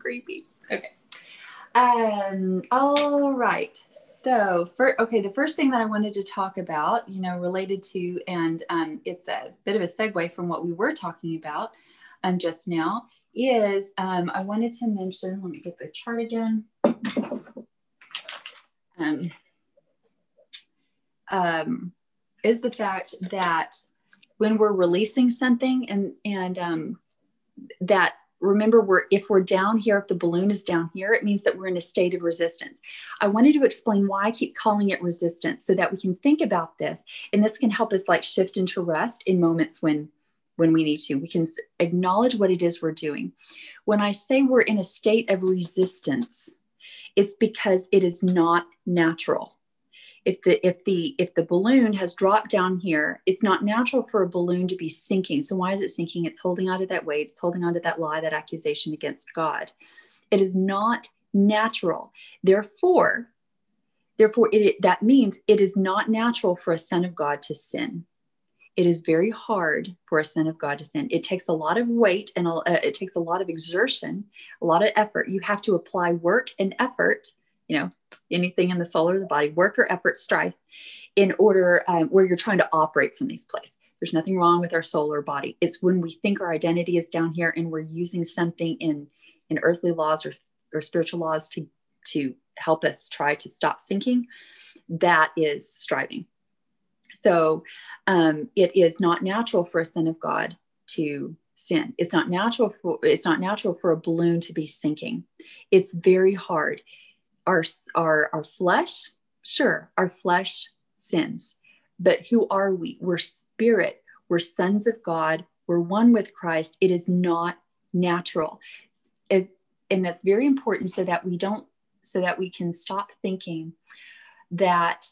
creepy. Okay. All right. So, the first thing that I wanted to talk about, related to, and it's a bit of a segue from what we were talking about just now, is I wanted to mention, let me get the chart again. Is the fact that when we're releasing something and that, remember, if we're down here, if the balloon is down here, it means that we're in a state of resistance. I wanted to explain why I keep calling it resistance so that we can think about this. And this can help us like shift into rest in moments when we need to. We can acknowledge what it is we're doing. When I say we're in a state of resistance, it's because it is not natural. If the balloon has dropped down here, it's not natural for a balloon to be sinking. So why is it sinking? It's holding on to that weight. It's holding on to that lie, that accusation against God. It is not natural. Therefore, that means it is not natural for a son of God to sin. It is very hard for a son of God to sin. It takes a lot of weight and it takes a lot of exertion, a lot of effort. You have to apply work and effort, anything in the soul or the body, work or effort, strife, in order where you're trying to operate from these places. There's nothing wrong with our soul or body. It's when we think our identity is down here and we're using something in earthly laws or spiritual laws to help us try to stop sinking. That is striving. So it is not natural for a son of God to sin. It's not natural for a balloon to be sinking. It's very hard. Our flesh, sure, our flesh sins, but who are we? We're spirit. We're sons of God. We're one with Christ. It is not natural. And that's very important so that we can stop thinking that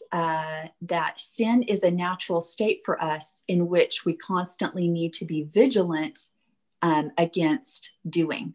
sin is a natural state for us in which we constantly need to be vigilant against doing.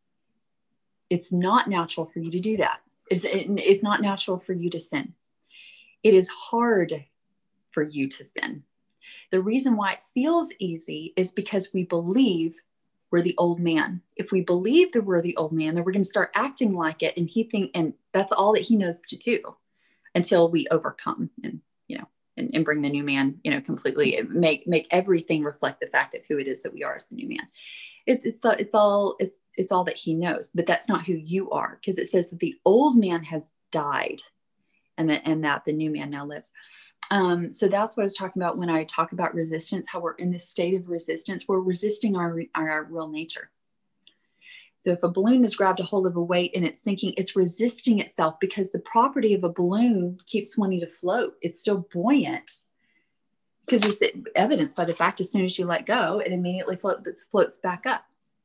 It's not natural for you to do that. It's not natural for you to sin. It is hard for you to sin. The reason why it feels easy is because we believe we're the old man. If we believe that we're the old man, then we're going to start acting like it, and that's all that he knows to do until we overcome and bring the new man, completely make everything reflect the fact of who it is that we are as the new man. It's all that he knows, but that's not who you are, because it says that the old man has died and that the new man now lives. So that's what I was talking about when I talk about resistance, how we're in this state of resistance. We're resisting our real nature. So if a balloon has grabbed a hold of a weight and it's sinking, it's resisting itself because the property of a balloon keeps wanting to float. It's still buoyant because it's evidenced by the fact as soon as you let go, it immediately floats back up.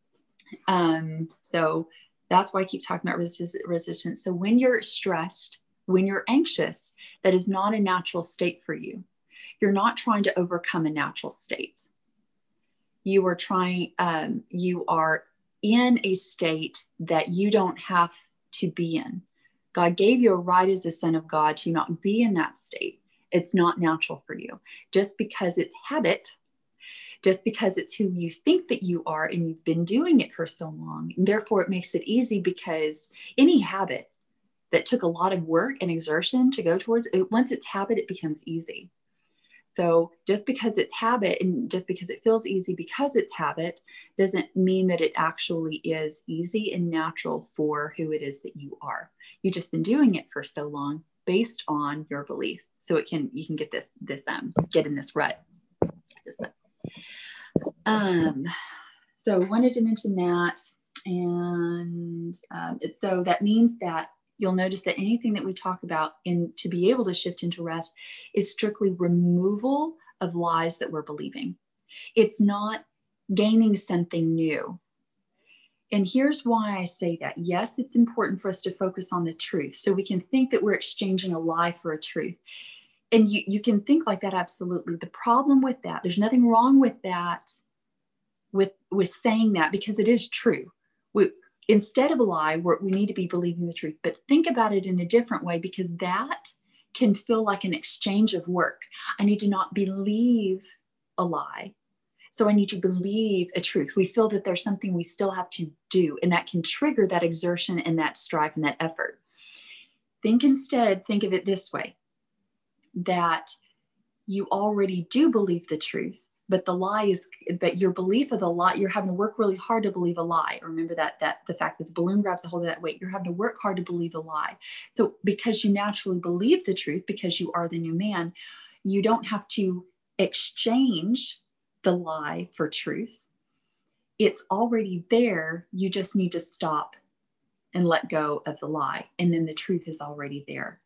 So that's why I keep talking about resistance. So when you're stressed, when you're anxious, that is not a natural state for you. You're not trying to overcome a natural state. You are in a state that you don't have to be in. God gave you a right as a son of God to not be in that state. It's not natural for you. Just because it's habit, just because it's who you think that you are and you've been doing it for so long, and therefore it makes it easy, because any habit that took a lot of work and exertion to go towards it, once it's habit, it becomes easy. So just because it's habit and just because it feels easy because it's habit doesn't mean that it actually is easy and natural for who it is that you are. You've just been doing it for so long based on your belief. So you can get get in this rut. So I wanted to mention that. And so that means that you'll notice that anything that we talk about to be able to shift into rest is strictly removal of lies that we're believing. It's not gaining something new. And here's why I say that. Yes, it's important for us to focus on the truth, so we can think that we're exchanging a lie for a truth. And you can think like that, absolutely. The problem with that, there's nothing wrong with that, with saying that, because it is true. Instead of a lie, we need to be believing the truth. But think about it in a different way, because that can feel like an exchange of work. I need to not believe a lie So I need to believe a truth. We feel that there's something we still have to do, and that can trigger that exertion and that strive and that effort. Think of it this way, that you already do believe the truth, but your belief of the lie, you're having to work really hard to believe a lie. Remember that the fact that the balloon grabs a hold of that weight, you're having to work hard to believe a lie. So because you naturally believe the truth, because you are the new man, you don't have to exchange the lie for truth. It's already there. You just need to stop and let go of the lie. And then the truth is already there.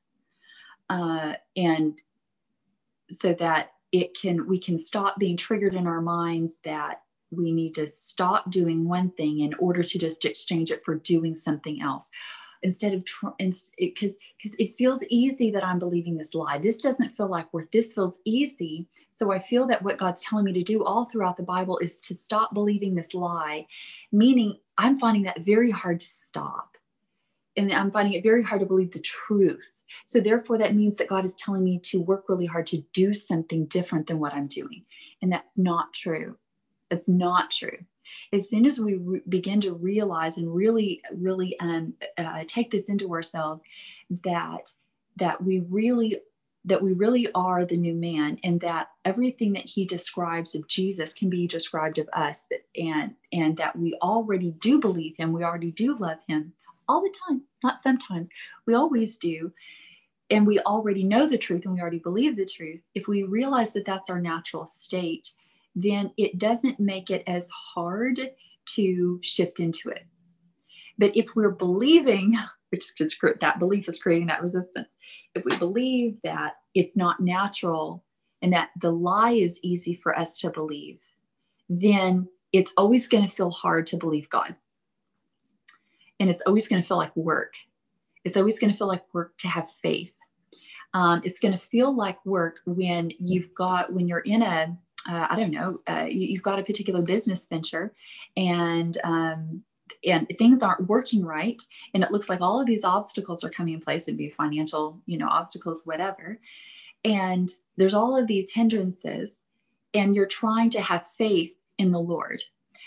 And so that we can stop being triggered in our minds that we need to stop doing one thing in order to just exchange it for doing something else. Instead of, because it feels easy that I'm believing this lie. This doesn't feel like work. This feels easy. So I feel that what God's telling me to do all throughout the Bible is to stop believing this lie, meaning I'm finding that very hard to stop. And I'm finding it very hard to believe the truth. So therefore, that means that God is telling me to work really hard to do something different than what I'm doing. And that's not true. That's not true. As soon as we begin to realize and really take this into ourselves, that we really are the new man, and that everything that he describes of Jesus can be described of us, and that we already do believe him, we already do love him all the time, not sometimes, we always do. And we already know the truth and we already believe the truth. If we realize that that's our natural state, then it doesn't make it as hard to shift into it. But if we're believing, that belief is creating that resistance. If we believe that it's not natural and that the lie is easy for us to believe, then it's always going to feel hard to believe God. And it's always going to feel like work. It's always going to feel like work to have faith. It's going to feel like work when you're in you've got a particular business venture, and things aren't working right. And it looks like all of these obstacles are coming in place. It'd be financial, obstacles, whatever. And there's all of these hindrances, and you're trying to have faith in the Lord.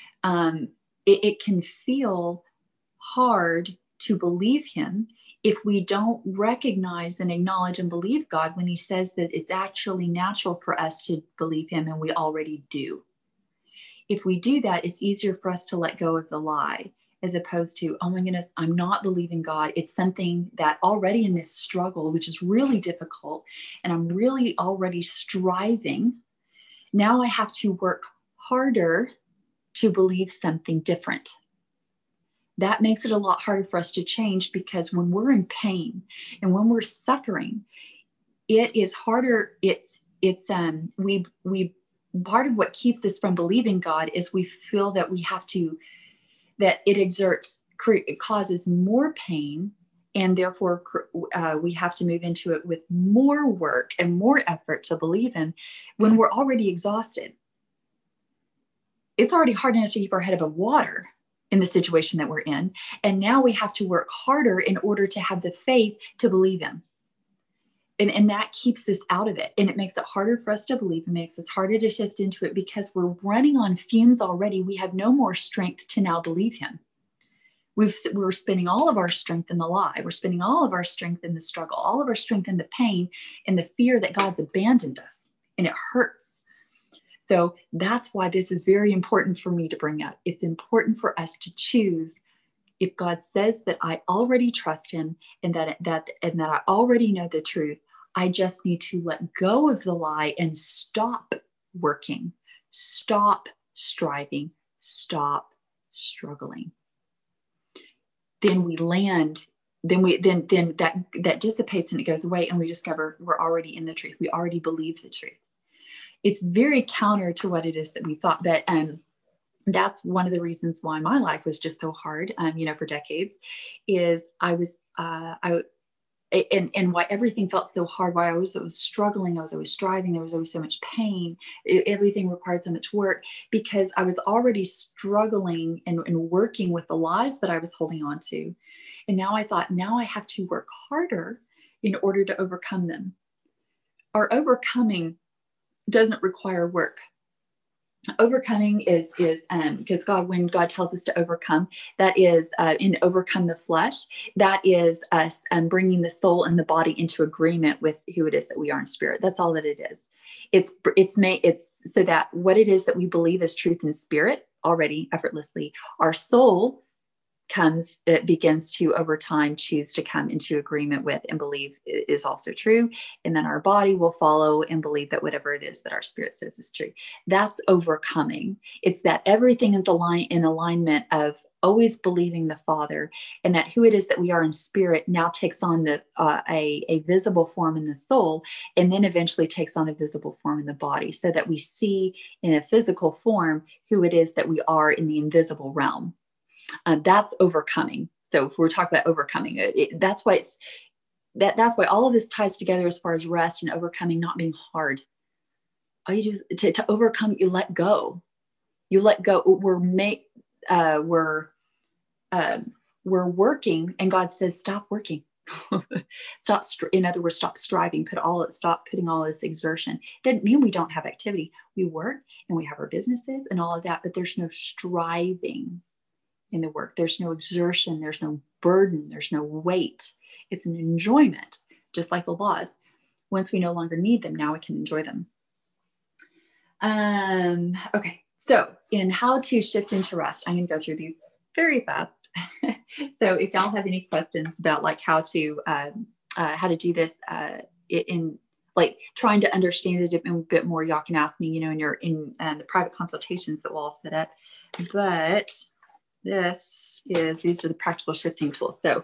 It can feel hard to believe him if we don't recognize and acknowledge and believe God when he says that it's actually natural for us to believe him, and we already do. If we do that, it's easier for us to let go of the lie, as opposed to, oh my goodness, I'm not believing God. It's something that already in this struggle, which is really difficult, and I'm really already striving. Now I have to work harder to believe something different. That makes it a lot harder for us to change, because when we're in pain and when we're suffering, it is harder. Part of what keeps us from believing God is we feel that it causes more pain, and therefore we have to move into it with more work and more effort to believe him when we're already exhausted. It's already hard enough to keep our head above water in the situation that we're in. And now we have to work harder in order to have the faith to believe him. And that keeps us out of it. And it makes it harder for us to believe. It makes us harder to shift into it, because we're running on fumes already. We have no more strength to now believe him. We're spending all of our strength in the lie. We're spending all of our strength in the struggle, all of our strength in the pain and the fear that God's abandoned us. And it hurts. So that's why this is very important for me to bring up. It's important for us to choose. If God says that I already trust him and that I already know the truth, I just need to let go of the lie and stop working, stop striving, stop struggling. Then we land. Then that dissipates and it goes away, and we discover we're already in the truth. We already believe the truth. It's very counter to what it is that we thought. But that's one of the reasons why my life was just so hard, for decades, is and why everything felt so hard, why I was struggling, I was always striving, there was always so much pain, everything required so much work, because I was already struggling and working with the lies that I was holding on to. And now I thought, now I have to work harder in order to overcome them. Our overcoming doesn't require work. Overcoming is because when God tells us to overcome, that is in overcome the flesh, that is us bringing the soul and the body into agreement with who it is that we are in spirit. That's all that it is. It's so that what it is that we believe is truth in spirit already effortlessly, our soul it begins to over time choose to come into agreement with and believe is also true. And then our body will follow and believe that whatever it is that our spirit says is true. That's overcoming. It's that everything is in alignment of always believing the Father, and that who it is that we are in spirit now takes on a visible form in the soul, and then eventually takes on a visible form in the body, so that we see in a physical form who it is that we are in the invisible realm. That's overcoming. So if we're talking about overcoming, that's why that's why all of this ties together as far as rest and overcoming not being hard. All you do is to overcome, you let go. You let go. We're working, and God says, stop working. In other words, stop striving. Stop putting all this exertion. Doesn't mean we don't have activity. We work and we have our businesses and all of that, but there's no striving in the work. There's no exertion, there's no burden, there's no weight. It's an enjoyment, just like the laws. Once we no longer need them, now we can enjoy them. Okay, so in how to shift into rest, I'm going to go through these very fast. So if y'all have any questions about like how to do this in like trying to understand it a bit more, y'all can ask me, in the private consultations that we'll all set up. But these are the practical shifting tools. So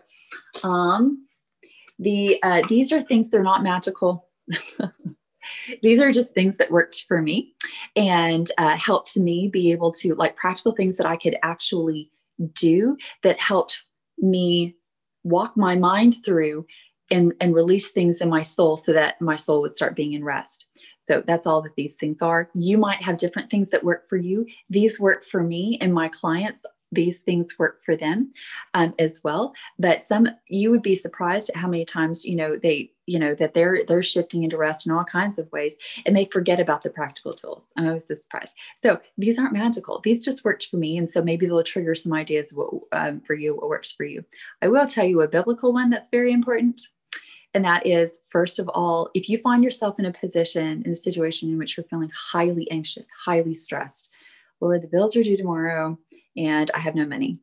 these are things, they're not magical. These are just things that worked for me and helped me be able to, like, practical things that I could actually do that helped me walk my mind through and release things in my soul so that my soul would start being in rest. So that's all that these things are. You might have different things that work for you. These work for me and my clients. These things work for them as well. But you would be surprised at how many times, that they're shifting into rest in all kinds of ways, and they forget about the practical tools. I'm always surprised. So these aren't magical. These just worked for me. And so maybe they'll trigger some ideas for you, what works for you. I will tell you a biblical one that's very important. And that is, first of all, if you find yourself in a situation in which you're feeling highly anxious, highly stressed, Lord, the bills are due tomorrow and I have no money,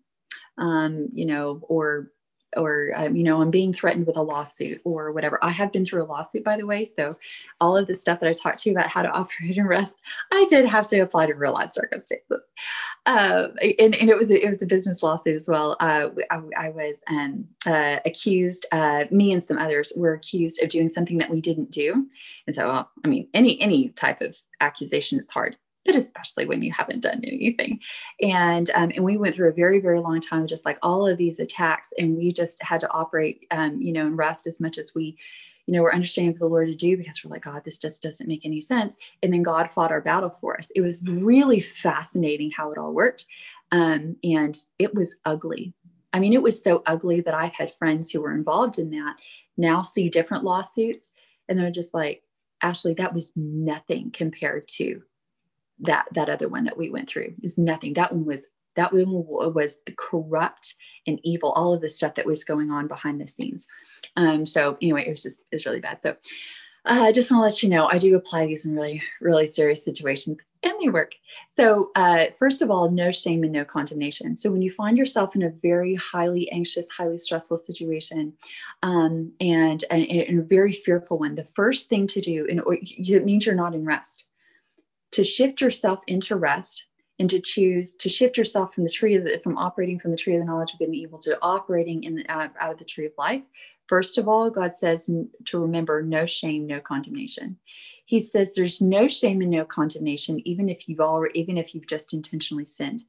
I'm being threatened with a lawsuit or whatever. I have been through a lawsuit, by the way. So all of the stuff that I talked to you about how to operate in rest, I did have to apply to real life circumstances. And it was a business lawsuit as well. I was accused, me and some others were accused of doing something that we didn't do. And so, any type of accusation is hard, but especially when you haven't done anything. And we went through a very, very long time, just like all of these attacks. And we just had to operate, and rest as much as we, we're understanding for the Lord to do, because we're like, God, this just doesn't make any sense. And then God fought our battle for us. It was really fascinating how it all worked. And it was ugly. It was so ugly that I've had friends who were involved in that now see different lawsuits. And they're just like, Ashley, that was nothing compared to that other one that we went through. Is nothing. That one was corrupt and evil, all of the stuff that was going on behind the scenes. So anyway, it was really bad. So I just want to let you know, I do apply these in really, really serious situations, and they work. So first of all, no shame and no condemnation. So when you find yourself in a very highly anxious, highly stressful situation, and a very fearful one, the first thing to do, it means you're not in rest. To shift yourself into rest and to choose to shift yourself from operating from the tree of the knowledge of good and evil to operating out of the tree of life. First of all, God says to remember no shame, no condemnation. He says there's no shame and no condemnation, even if you've just intentionally sinned.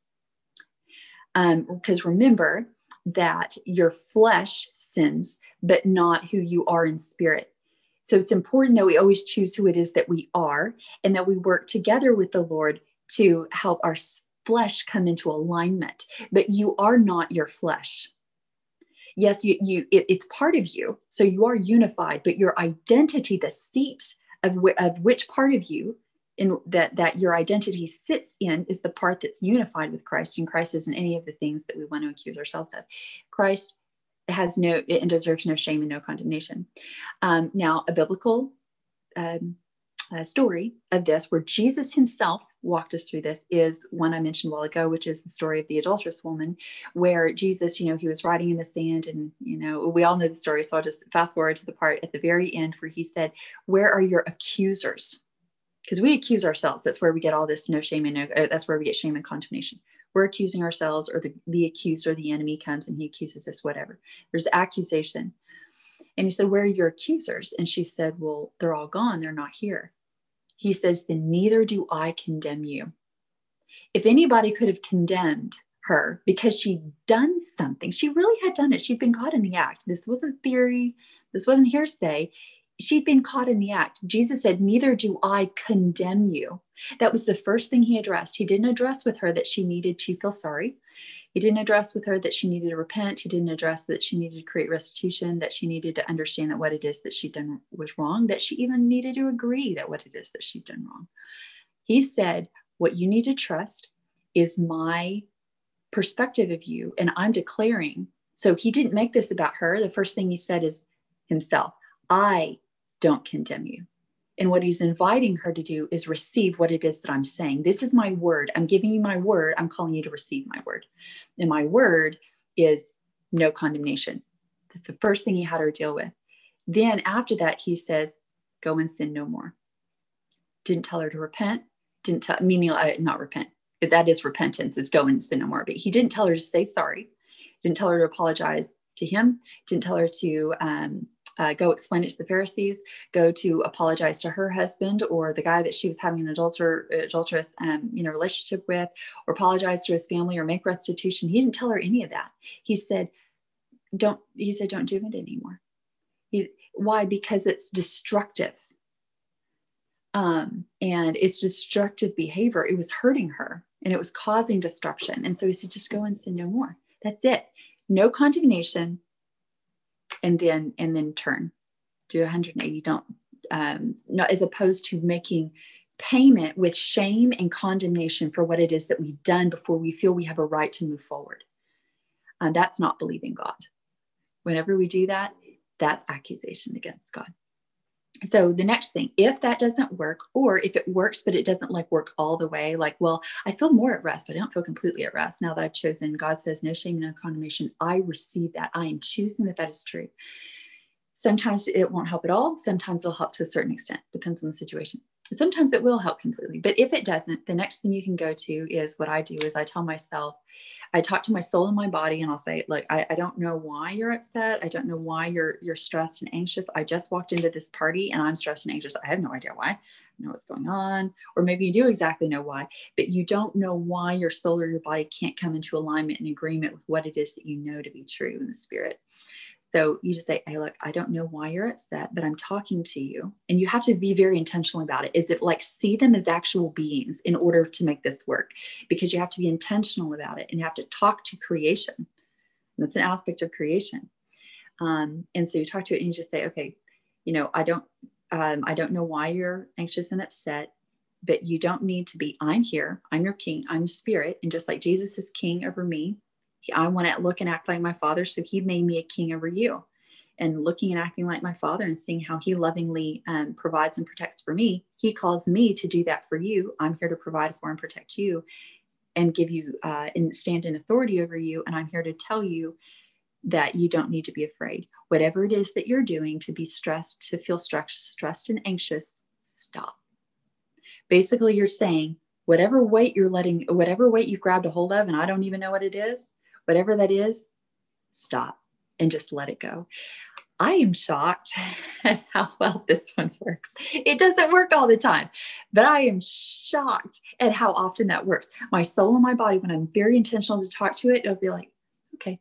Because remember that your flesh sins, but not who you are in spirit. So it's important that we always choose who it is that we are, and that we work together with the Lord to help our flesh come into alignment. But you are not your flesh. Yes, it's part of you. So you are unified, but your identity, the seat of which part of you in that your identity sits in is the part that's unified with Christ, and Christ isn't any of the things that we want to accuse ourselves of. Christ has no and deserves no shame and no condemnation. Now, a biblical story of this, where Jesus himself walked us through this, is one I mentioned a while ago, which is the story of the adulterous woman, where Jesus, he was writing in the sand, and we all know the story, so I'll just fast forward to the part at the very end where he said, "Where are your accusers?" Because we accuse ourselves. That's where we get all this no shame and that's where we get shame and condemnation. We're accusing ourselves, or the accuser, the enemy comes and he accuses us, whatever. There's accusation. And he said, "Where are your accusers?" And she said, "Well, they're all gone. They're not here." He says, "Then neither do I condemn you." If anybody could have condemned her because she'd done something, she really had done it. She'd been caught in the act. This wasn't theory. This wasn't hearsay. She'd been caught in the act. Jesus said, "Neither do I condemn you." That was the first thing he addressed. He didn't address with her that she needed to feel sorry. He didn't address with her that she needed to repent. He didn't address that she needed to create restitution, that she needed to understand that what it is that she'd done was wrong, that she even needed to agree that what it is that she'd done wrong. He said, "What you need to trust is my perspective of you, and I'm declaring." So he didn't make this about her. The first thing he said is himself. "I don't condemn you." And what he's inviting her to do is receive what it is that I'm saying. This is my word. I'm giving you my word. I'm calling you to receive my word. And my word is no condemnation. That's the first thing he had her deal with. Then after that, he says, "Go and sin no more." Didn't tell her to repent. Not repent. That is repentance. It's go and sin no more. But he didn't tell her to say sorry. Didn't tell her to apologize to him. Didn't tell her to go explain it to the Pharisees, go to apologize to her husband or the guy that she was having an adulterous relationship with, or apologize to his family or make restitution. He didn't tell her any of that. He said, don't do it anymore. Why? Because it's destructive. And it's destructive behavior. It was hurting her and it was causing destruction. And so he said, just go and sin no more. That's it. No condemnation. And then turn, do 180. Don't, not as opposed to making payment with shame and condemnation for what it is that we've done before we feel we have a right to move forward. That's not believing God. Whenever we do that, that's accusation against God. So the next thing, if that doesn't work, or if it works, but it doesn't work all the way, well, I feel more at rest, but I don't feel completely at rest. Now that I've chosen, God says, no shame, no condemnation. I receive that. I am choosing that is true. Sometimes it won't help at all. Sometimes it'll help to a certain extent. Depends on the situation. Sometimes it will help completely. But if it doesn't, the next thing you can go to is what I do is I tell myself, I talk to my soul and my body, and I'll say, look, I don't know why you're upset. I don't know why you're stressed and anxious. I just walked into this party and I'm stressed and anxious. I have no idea why. I know what's going on. Or maybe you do exactly know why, but you don't know why your soul or your body can't come into alignment and agreement with what it is that you know to be true in the spirit. So you just say, hey, look, I don't know why you're upset, but I'm talking to you. And you have to be very intentional about it. Is it see them as actual beings in order to make this work? Because you have to be intentional about it and you have to talk to creation. And that's an aspect of creation. And so you talk to it and you just say, okay, I don't know why you're anxious and upset, but you don't need to be. I'm here. I'm your king. I'm spirit. And just like Jesus is king over me, I want to look and act like my father. So he made me a king over you, and looking and acting like my father and seeing how he lovingly provides and protects for me. He calls me to do that for you. I'm here to provide for and protect you and give you and stand in authority over you. And I'm here to tell you that you don't need to be afraid. Whatever it is that you're doing to be stressed, to feel stressed and anxious, stop. Basically, you're saying whatever weight you've grabbed a hold of, and I don't even know what it is, whatever that is, stop and just let it go. I am shocked at how well this one works. It doesn't work all the time, but I am shocked at how often that works. My soul and my body, when I'm very intentional to talk to it, it'll be like, okay.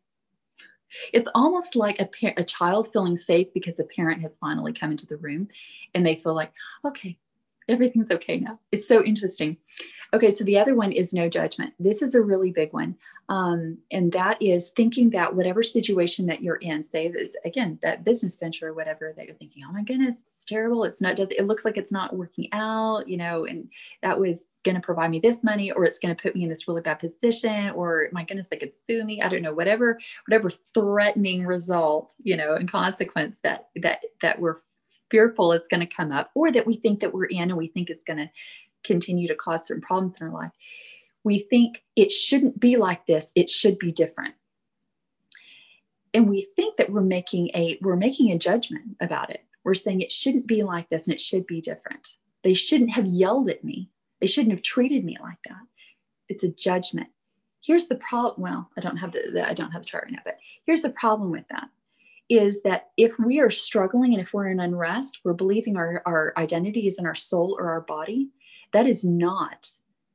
It's almost like a child feeling safe because a parent has finally come into the room and they feel like, okay, everything's okay now. It's so interesting. Okay, so the other one is no judgment. This is a really big one. And that is thinking that whatever situation that you're in, say this, again, that business venture or whatever that you're thinking, oh my goodness, it's terrible. It's not, it looks like it's not working out, and that was going to provide me this money, or it's going to put me in this really bad position, or my goodness, they could sue me. I don't know, whatever threatening result, and consequence that we're fearful is going to come up, or that we think that we're in and we think it's going to continue to cause certain problems in our life. We think it shouldn't be like this. It should be different. And we think that we're making a judgment about it. We're saying it shouldn't be like this and it should be different. They shouldn't have yelled at me. They shouldn't have treated me like that. It's a judgment. Here's the problem. Well, I don't have the chart right now, but here's the problem with that is that if we are struggling and if we're in unrest, we're believing our identity is in our soul or our body. That is not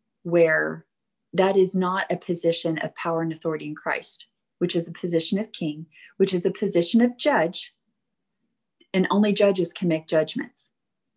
a position of power and authority in Christ, which is a position of king, which is a position of judge, and only judges can make judgments.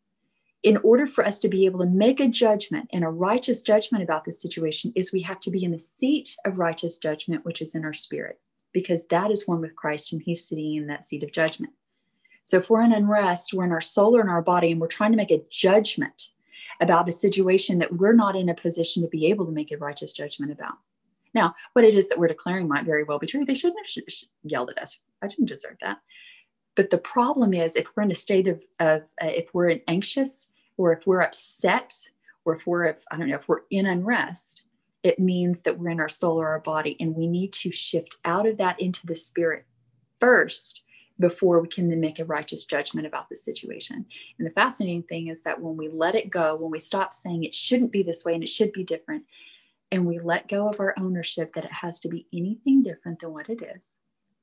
In order for us to be able to make a judgment and a righteous judgment about the situation is we have to be in the seat of righteous judgment, which is in our spirit, because that is one with Christ and he's sitting in that seat of judgment. So if we're in unrest, we're in our soul or in our body, and we're trying to make a judgment about a situation that we're not in a position to be able to make a righteous judgment about. Now, what it is that we're declaring might very well be true. They shouldn't have yelled at us. I didn't deserve that. But the problem is if we're in a state of if we're anxious, or if we're upset, or if we're in unrest, it means that we're in our soul or our body, and we need to shift out of that into the spirit first before we can then make a righteous judgment about the situation. And the fascinating thing is that when we let it go, when we stop saying it shouldn't be this way and it should be different, and we let go of our ownership that it has to be anything different than what it is,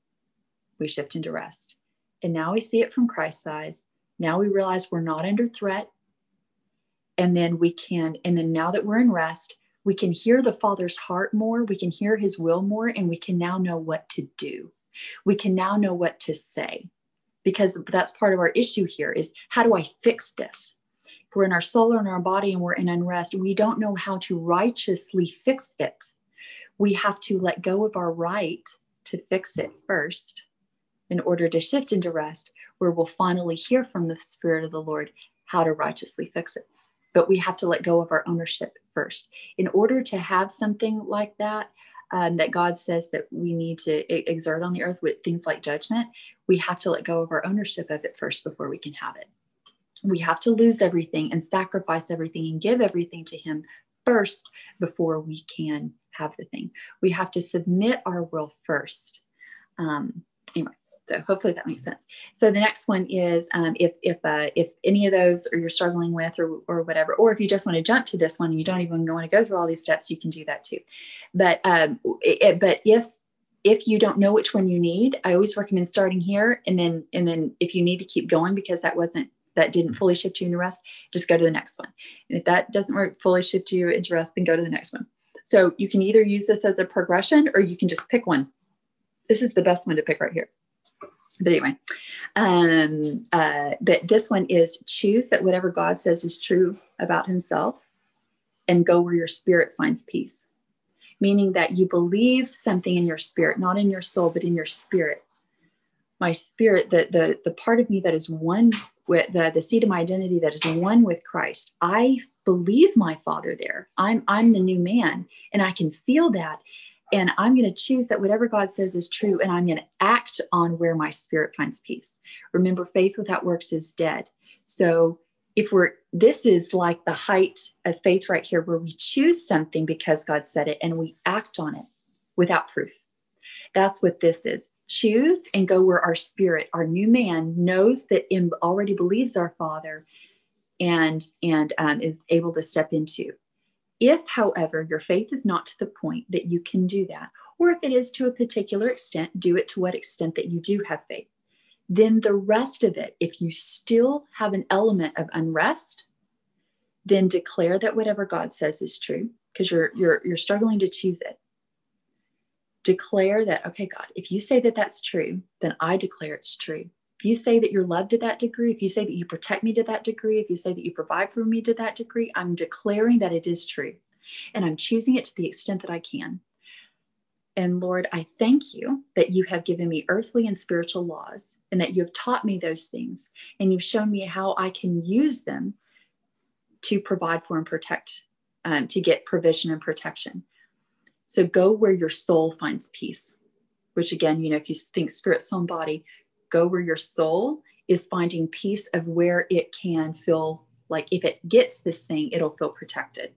we shift into rest. And now we see it from Christ's eyes. Now we realize we're not under threat. And then now that we're in rest, we can hear the Father's heart more. We can hear his will more, and we can now know what to do. We can now know what to say, because that's part of our issue here is, how do I fix this? If we're in our soul or in our body and we're in unrest, we don't know how to righteously fix it. We have to let go of our right to fix it first in order to shift into rest, where we'll finally hear from the Spirit of the Lord how to righteously fix it. But we have to let go of our ownership first. In order to have something like that, that God says that we need to exert on the earth with things like judgment, we have to let go of our ownership of it first before we can have it. We have to lose everything and sacrifice everything and give everything to him first before we can have the thing. We have to submit our will first. Anyway, so hopefully that makes sense. So the next one is if any of those or you're struggling with or whatever, or if you just want to jump to this one, you don't even want to go through all these steps, you can do that too. But if you don't know which one you need, I always recommend starting here, and then if you need to keep going because that didn't fully shift you into rest, just go to the next one. And if that doesn't work, fully shift you into rest, then go to the next one. So you can either use this as a progression, or you can just pick one. This is the best one to pick right here. But anyway, but this one is choose that whatever God says is true about himself, and go where your spirit finds peace. Meaning that you believe something in your spirit, not in your soul, but in your spirit. My spirit, the part of me that is one with the seed of my identity that is one with Christ. I believe my Father there. I'm the new man, and I can feel that. And I'm going to choose that whatever God says is true, and I'm going to act on where my spirit finds peace. Remember, faith without works is dead. So this is like the height of faith right here, where we choose something because God said it, and we act on it without proof. That's what this is. Choose and go where our spirit, our new man, knows that already believes our Father and is able to step into. If, however, your faith is not to the point that you can do that, or if it is to a particular extent, do it to what extent that you do have faith. Then the rest of it, if you still have an element of unrest, then declare that whatever God says is true, because you're struggling to choose it. Declare that, okay, God, if you say that that's true, then I declare it's true. If you say that you're loved to that degree, if you say that you protect me to that degree, if you say that you provide for me to that degree, I'm declaring that it is true. And I'm choosing it to the extent that I can. And Lord, I thank you that you have given me earthly and spiritual laws, and that you have taught me those things, and you've shown me how I can use them to provide for and protect, to get provision and protection. So go where your soul finds peace, which again, if you think spirit, soul, and body, go where your soul is finding peace of where it can feel like if it gets this thing, it'll feel protected.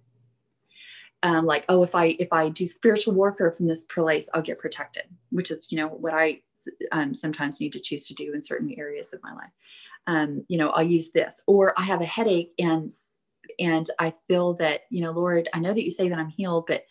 Like, oh, if I do spiritual warfare from this place, I'll get protected, which is, what I sometimes need to choose to do in certain areas of my life. I'll use this, or I have a headache and I feel that, Lord, I know that you say that I'm healed, but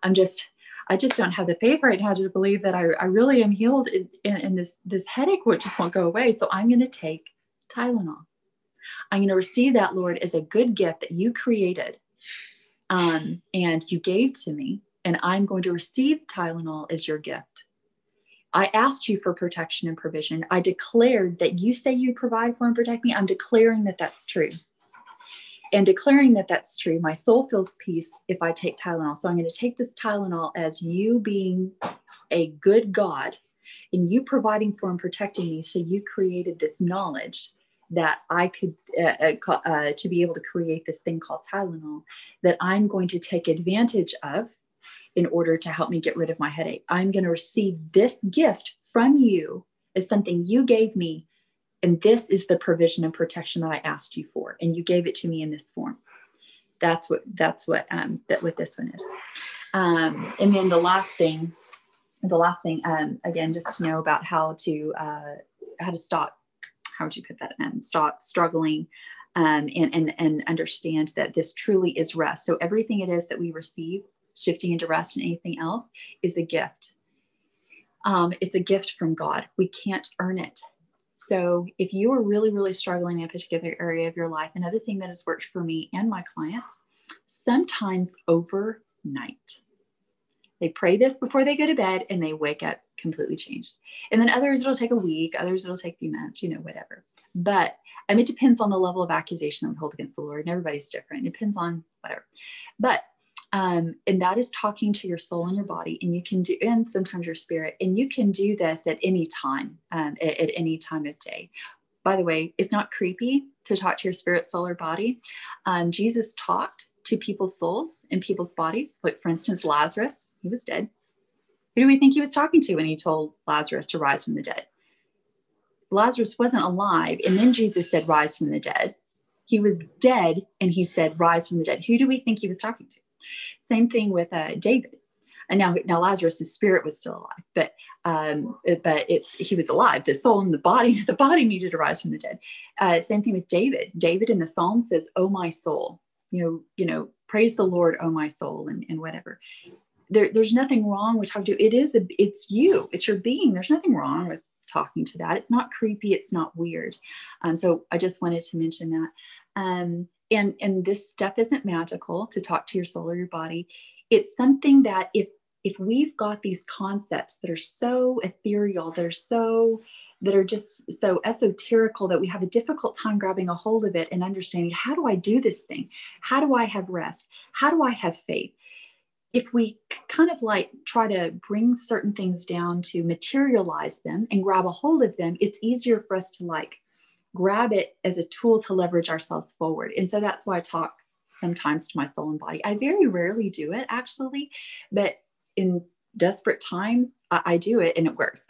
I just don't have the faith right now to believe that I really am healed in this headache, which just won't go away. So I'm going to take Tylenol. I'm going to receive that, Lord, as a good gift that you created and you gave to me. And I'm going to receive Tylenol as your gift. I asked you for protection and provision. I declared that you say you provide for and protect me. I'm declaring that that's true. And declaring that that's true, my soul feels peace if I take Tylenol. So I'm going to take this Tylenol as you being a good God and you providing for and protecting me. So you created this knowledge that I could, to be able to create this thing called Tylenol that I'm going to take advantage of in order to help me get rid of my headache. I'm going to receive this gift from you as something you gave me. And this is the provision and protection that I asked you for. And you gave it to me in this form. That's what this one is. And then the last thing, again, just to know about how to stop, how would you put that? Stop struggling and understand that this truly is rest. So everything it is that we receive, shifting into rest and anything else, is a gift. It's a gift from God. We can't earn it. So if you are really, really struggling in a particular area of your life, another thing that has worked for me and my clients, sometimes overnight. They pray this before they go to bed and they wake up completely changed. And then others, it'll take a week. Others, it'll take a few months, whatever. But it depends on the level of accusation that we hold against the Lord. And everybody's different. It depends on whatever. But and that is talking to your soul and your body, and you can do, and sometimes your spirit, and you can do this at any time, at any time of day. By the way, it's not creepy to talk to your spirit, soul, or body. Jesus talked to people's souls and people's bodies. Like, for instance, Lazarus, he was dead. Who do we think he was talking to when he told Lazarus to rise from the dead? Lazarus wasn't alive, and then Jesus said, rise from the dead. He was dead, and he said, rise from the dead. Who do we think he was talking to? Same thing with David. And now Lazarus' spirit was still alive, but he was alive. The soul and the body needed to rise from the dead. Same thing with David. David in the Psalm says, "Oh my soul, praise the Lord, oh my soul," and whatever. There's nothing wrong with talking to. It's you. It's your being. There's nothing wrong with talking to that. It's not creepy. It's not weird. So I just wanted to mention that. And this stuff isn't magical to talk to your soul or your body. It's something that if we've got these concepts that are so ethereal, that are just so esoterical that we have a difficult time grabbing a hold of it and understanding, how do I do this thing? How do I have rest? How do I have faith? If we kind of like try to bring certain things down to materialize them and grab a hold of them, it's easier for us to like grab it as a tool to leverage ourselves forward. And so that's why I talk sometimes to my soul and body. I very rarely do it actually, but in desperate times, I do it and it works.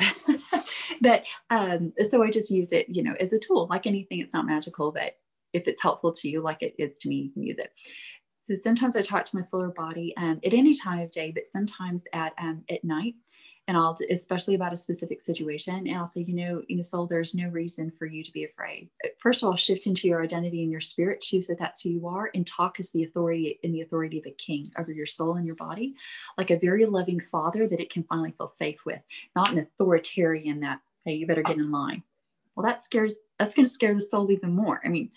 But so I just use it, as a tool. Like anything, it's not magical, but if it's helpful to you, like it is to me, you can use it. So sometimes I talk to my soul or body at any time of day, but sometimes at night. And I'll, especially about a specific situation, and I'll say, soul, there's no reason for you to be afraid. First of all, shift into your identity and your spirit, choose that that's who you are, and talk as the authority of a king over your soul and your body, like a very loving father that it can finally feel safe with, not an authoritarian that, hey, you better get in line. Well, that's going to scare the soul even more. I mean,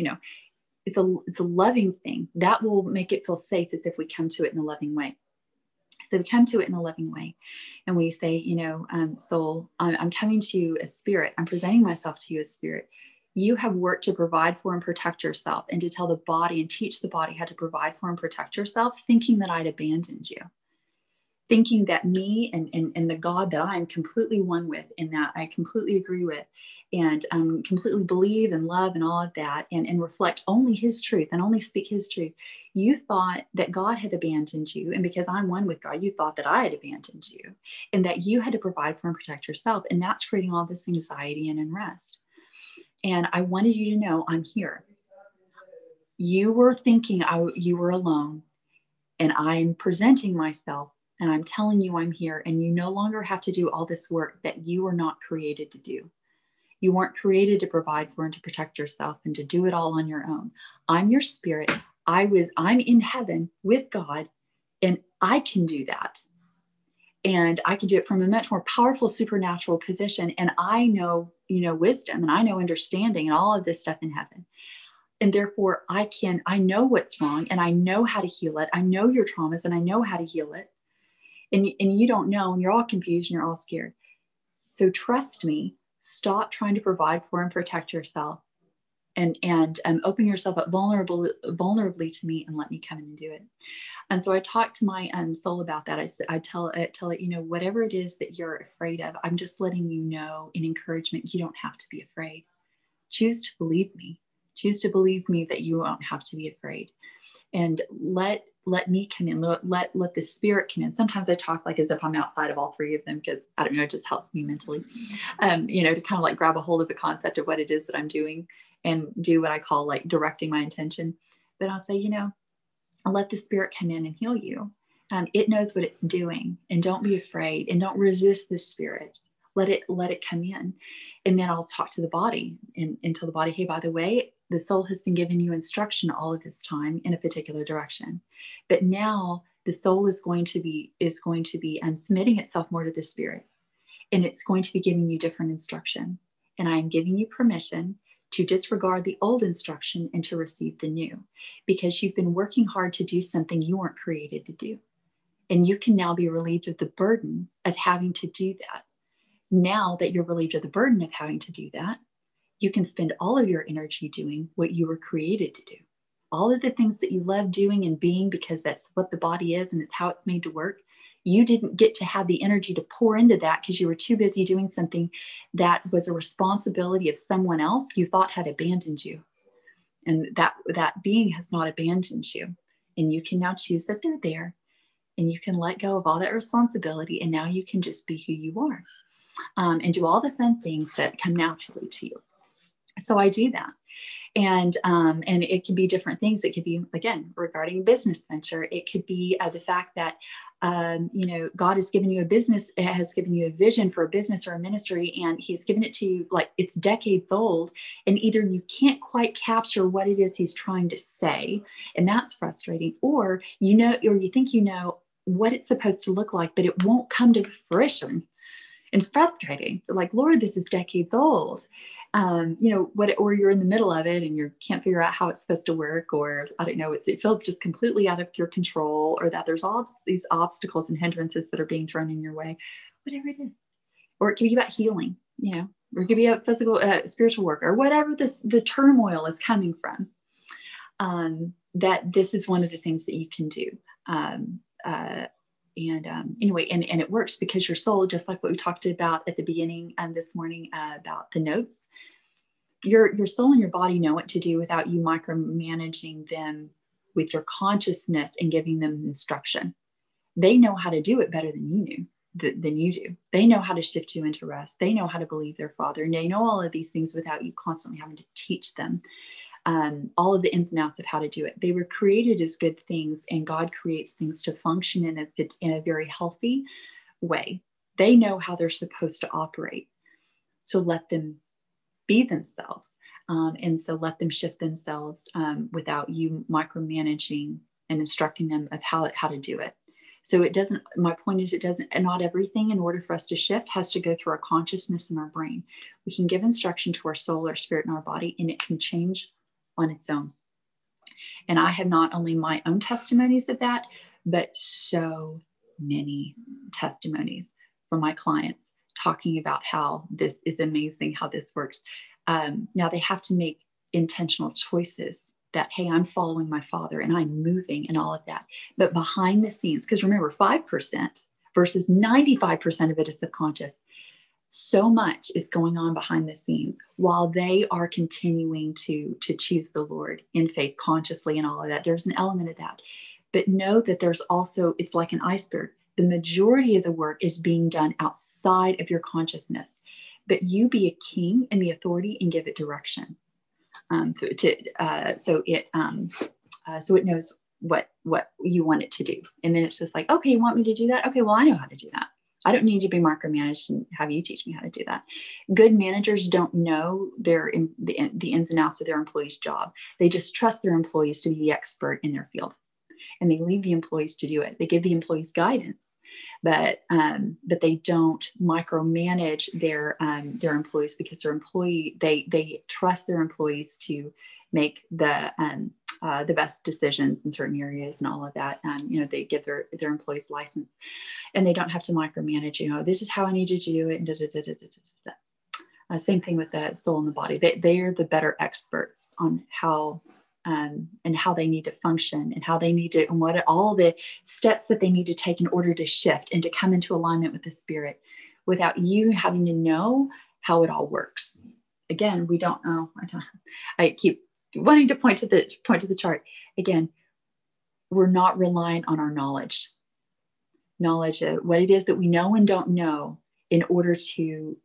it's a loving thing that will make it feel safe, as if we come to it in a loving way. So we come to it in a loving way, and we say, soul, I'm coming to you as spirit. I'm presenting myself to you as spirit. You have worked to provide for and protect yourself, and to tell the body and teach the body how to provide for and protect yourself, thinking that I'd abandoned you, thinking that me and the God that I am completely one with, and that I completely agree with, and completely believe and love and all of that, and reflect only his truth and only speak his truth. You thought that God had abandoned you. And because I'm one with God, you thought that I had abandoned you, and that you had to provide for and protect yourself. And that's creating all this anxiety and unrest. And I wanted you to know I'm here. You were thinking you were alone, and I'm presenting myself, and I'm telling you I'm here, and you no longer have to do all this work that you were not created to do. You weren't created to provide for and to protect yourself and to do it all on your own. I'm your spirit. I'm in heaven with God, and I can do that. And I can do it from a much more powerful supernatural position. And I know, wisdom, and I know understanding and all of this stuff in heaven. And therefore I know what's wrong, and I know how to heal it. I know your traumas, and I know how to heal it. And you don't know, and you're all confused and you're all scared. So trust me, stop trying to provide for and protect yourself, and open yourself up vulnerably to me, and let me come in and do it. And so I talked to my soul about that. I tell it, whatever it is that you're afraid of, I'm just letting you know in encouragement, you don't have to be afraid. Choose to believe me. Choose to believe me that you won't have to be afraid. And let me come in. Let the spirit come in. Sometimes I talk like as if I'm outside of all three of them, because I don't know, it just helps me mentally, to kind of like grab a hold of the concept of what it is that I'm doing, and do what I call like directing my intention. But I'll say, I'll let the spirit come in and heal you. It knows what it's doing, and don't be afraid, and don't resist the spirit. Let it come in. And then I'll talk to the body and tell the body, hey, by the way, the soul has been giving you instruction all of this time in a particular direction. But now the soul is going to be submitting itself more to the spirit. And it's going to be giving you different instruction. And I am giving you permission to disregard the old instruction and to receive the new, because you've been working hard to do something you weren't created to do. And you can now be relieved of the burden of having to do that. Now that you're relieved of the burden of having to do that, you can spend all of your energy doing what you were created to do. All of the things that you love doing and being, because that's what the body is and it's how it's made to work. You didn't get to have the energy to pour into that because you were too busy doing something that was a responsibility of someone else you thought had abandoned you. And that being has not abandoned you. And you can now choose that they're there, and you can let go of all that responsibility. And now you can just be who you are, and do all the fun things that come naturally to you. So I do that. And it can be different things. It could be, again, regarding business venture. It could be the fact that, God has given you a business, has given you a vision for a business or a ministry, and he's given it to you like it's decades old. And either you can't quite capture what it is he's trying to say, and that's frustrating, or you think what it's supposed to look like, but it won't come to fruition. It's frustrating. You're like, Lord, this is decades old. Or you're in the middle of it and you can't figure out how it's supposed to work, or I don't know, it feels just completely out of your control, or that there's all these obstacles and hindrances that are being thrown in your way, whatever it is. Or it can be about healing, or it could be a physical, spiritual work, or whatever the turmoil is coming from. That this is one of the things that you can do. Anyway, and it works because your soul, just like what we talked about at the beginning this morning about the notes, your soul and your body know what to do without you micromanaging them with your consciousness and giving them instruction. They know how to do it better than you do. They know how to shift you into rest. They know how to believe their Father. And they know all of these things without you constantly having to teach them all of the ins and outs of how to do it. They were created as good things, and God creates things to function in a very healthy way. They know how they're supposed to operate. So let them be themselves. And so let them shift themselves without you micromanaging and instructing them of how to do it. So my point is, not everything in order for us to shift has to go through our consciousness and our brain. We can give instruction to our soul, our spirit, and our body, and it can change on its own. And I have not only my own testimonies of that, but so many testimonies from my clients talking about how this is amazing, how this works. Now they have to make intentional choices that, hey, I'm following my Father and I'm moving and all of that. But behind the scenes, because remember, 5% versus 95% of it is subconscious. So much is going on behind the scenes while they are continuing to choose the Lord in faith consciously and all of that. There's an element of that. But know that there's also, it's like an iceberg. The majority of the work is being done outside of your consciousness. But you be a king in the authority and give it direction. So it knows what you want it to do. And then it's just like, okay, you want me to do that? Okay, well, I know how to do that. I don't need to be micromanaged and have you teach me how to do that. Good managers don't know the ins and outs of their employees' job. They just trust their employees to be the expert in their field, and they leave the employees to do it. They give the employees guidance, but they don't micromanage their employees, because they trust their employees to make the best decisions in certain areas and all of that. They give their employees license, and they don't have to micromanage. This is how I need you to do it. And same thing with the soul and the body. They are the better experts on how. And how they need to function, and how they need to, and what all the steps that they need to take in order to shift and to come into alignment with the Spirit, without you having to know how it all works. Again, we don't know. I keep wanting to point to the chart. Again, we're not relying on our knowledge of what it is that we know and don't know in order to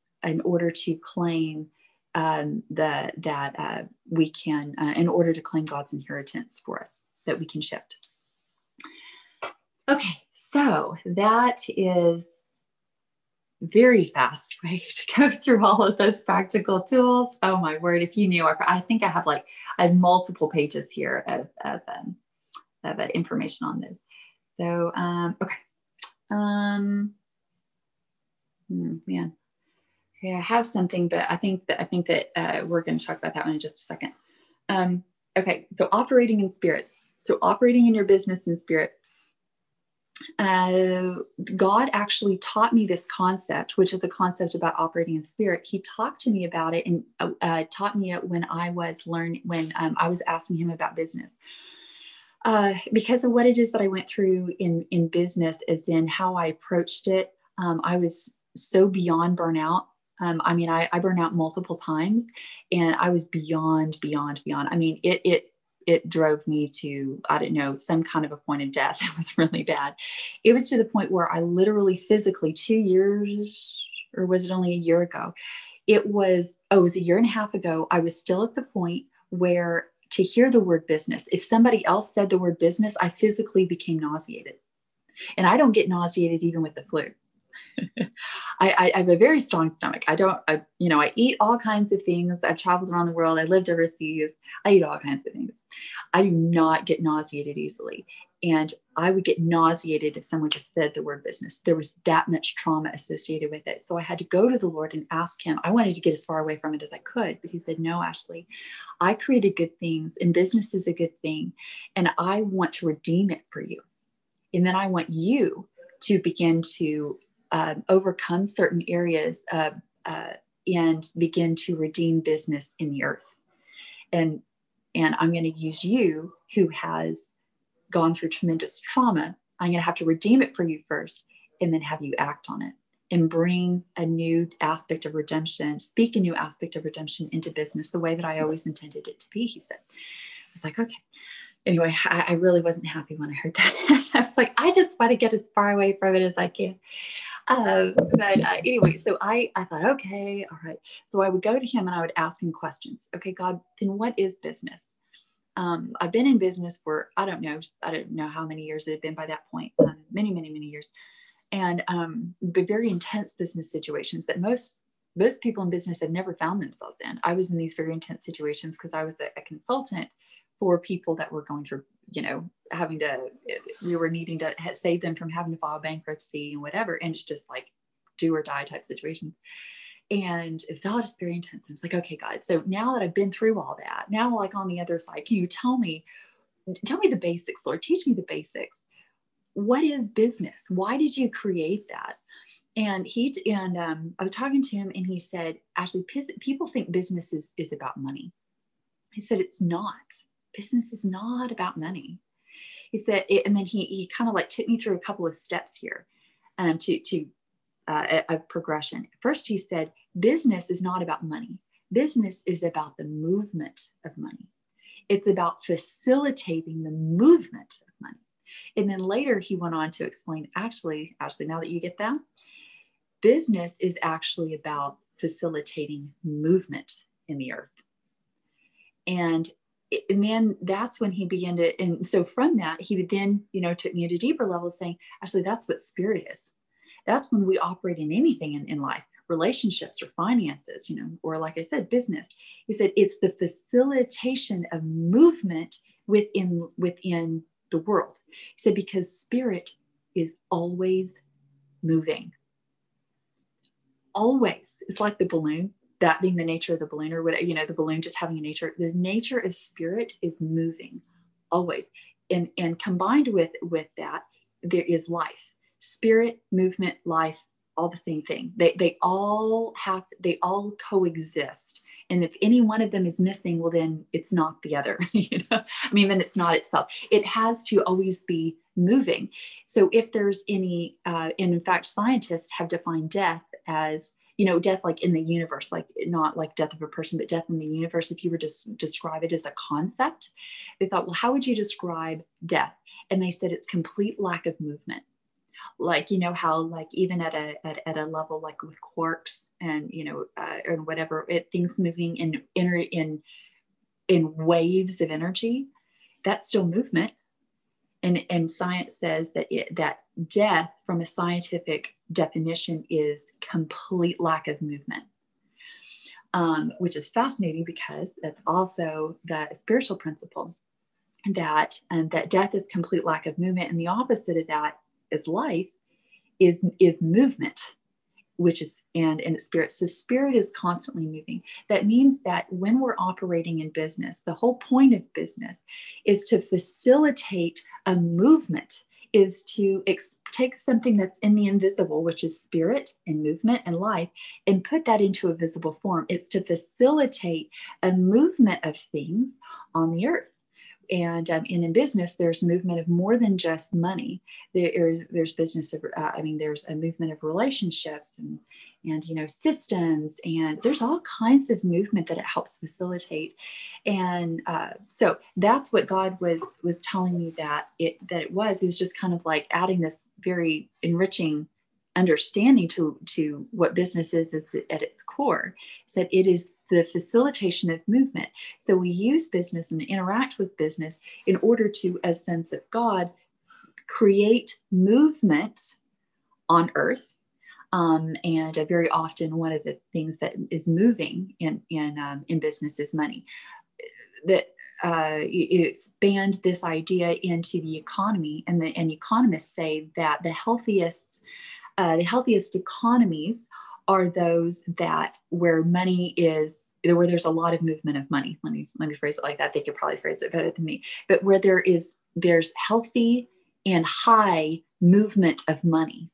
claim we can, in order to claim God's inheritance for us, that we can shift. Okay, so that is very fast way to go through all of those practical tools. Oh my word! If you knew, I think I have multiple pages here of information on those. So okay, man. Okay, I have something, but I think that we're going to talk about that one in just a second. Okay, so operating in spirit. So operating in your business in spirit. God actually taught me this concept, which is a concept about operating in spirit. He talked to me about it and taught me it when I was asking him about business. Because of what it is that I went through in business, as in how I approached it. I was so beyond burnout. I burned out multiple times, and I was beyond. I mean, it drove me to, I don't know, some kind of a point of death. It was really bad. It was to the point where I literally physically 2 years, or was it only a year ago? It was a year and a half ago. I was still at the point where, to hear the word business, if somebody else said the word business, I physically became nauseated. And I don't get nauseated even with the flu. I have a very strong stomach. I eat all kinds of things. I've traveled around the world. I lived overseas. I eat all kinds of things. I do not get nauseated easily. And I would get nauseated if someone just said the word business. There was that much trauma associated with it. So I had to go to the Lord and ask him. I wanted to get as far away from it as I could, but he said, no, Ashley, I created good things, and business is a good thing. And I want to redeem it for you. And then I want you to begin to overcome certain areas and begin to redeem business in the earth. And I'm going to use you, who has gone through tremendous trauma. I'm going to have to redeem it for you first, and then have you act on it and bring a new aspect of redemption, speak a new aspect of redemption into business the way that I always intended it to be, he said. I was like, okay. Anyway, I really wasn't happy when I heard that. I was like, I just want to get as far away from it as I can. Anyway, so I thought, okay, all right. So I would go to him and I would ask him questions. Okay, God, then what is business? I've been in business for, I don't know how many years it had been by that point, many years. And but very intense business situations that most people in business had never found themselves in. I was in these very intense situations because I was a consultant for people that were going through, we were needing to save them from having to file bankruptcy and whatever. And it's just like do or die type situations. And it's all just very intense. And it's like, okay, God, so now that I've been through all that, now like on the other side, can you tell me the basics, Lord, teach me the basics. What is business? Why did you create that? I was talking to him, and he said, actually, people think business is about money. He said, it's not. Business is not about money. He said, and then he kind of like took me through a couple of steps here to progression. First, he said, business is not about money. Business is about the movement of money. It's about facilitating the movement of money. And then later he went on to explain, actually, now that you get that, business is actually about facilitating movement in the earth. And then that's when he began to, and so from that, he would then, took me into deeper levels saying, actually, that's what spirit is. That's when we operate in anything in life, relationships or finances, or like I said, business. He said, it's the facilitation of movement within the world. He said, because spirit is always moving. Always. It's like the balloon. That being the nature of the balloon, or whatever, the balloon just having a nature. The nature of spirit is moving always. And combined with that, there is life. Spirit, movement, life, all the same thing. They all coexist. And if any one of them is missing, well, then it's not the other. Then it's not itself. It has to always be moving. So if there's any, and in fact, scientists have defined death as, death like in the universe, like not like death of a person, but death in the universe. If you were to describe it as a concept, they thought, well, how would you describe death? And they said it's complete lack of movement. Like, how like even at a level like with quarks and, or whatever, things moving in waves of energy, that's still movement. And science says that that death, from a scientific definition, is complete lack of movement, which is fascinating because that's also the spiritual principle that death is complete lack of movement, and the opposite of that is life, is movement, which is and it's spirit. So spirit is constantly moving. That means that when we're operating in business, the whole point of business is to facilitate a movement, is to take something that's in the invisible, which is spirit and movement and life, and put that into a visible form. It's to facilitate a movement of things on the earth. And in business, there's movement of more than just money. There's business of, there's a movement of relationships and systems, and there's all kinds of movement that it helps facilitate. And so that's what God was telling me that it was just kind of like adding this very enriching understanding to what business is at its core, is that it is the facilitation of movement. So we use business and interact with business in order to, as sons of God, create movement on earth. And very often one of the things that is moving in business is money. That you expand this idea into the economy, and economists say that the healthiest economies are those where money is, where there's a lot of movement of money. Let me phrase it like that. They could probably phrase it better than me. But where there's healthy and high movement of money.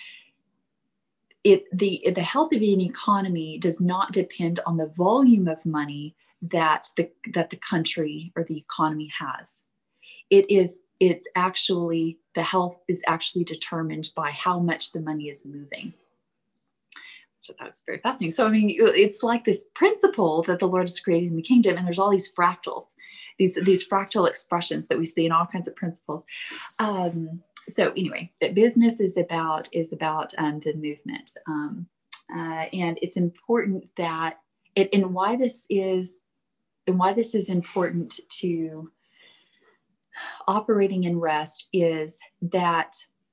The health of an economy does not depend on the volume of money that the country or the economy has. It's actually, the health is actually determined by how much the money is moving, which I thought was very fascinating. So, it's like this principle that the Lord has created in the kingdom, and there's all these fractals, these fractal expressions that we see in all kinds of principles. So anyway, that business is about the movement, and it's important that and why this is important to operating in rest is that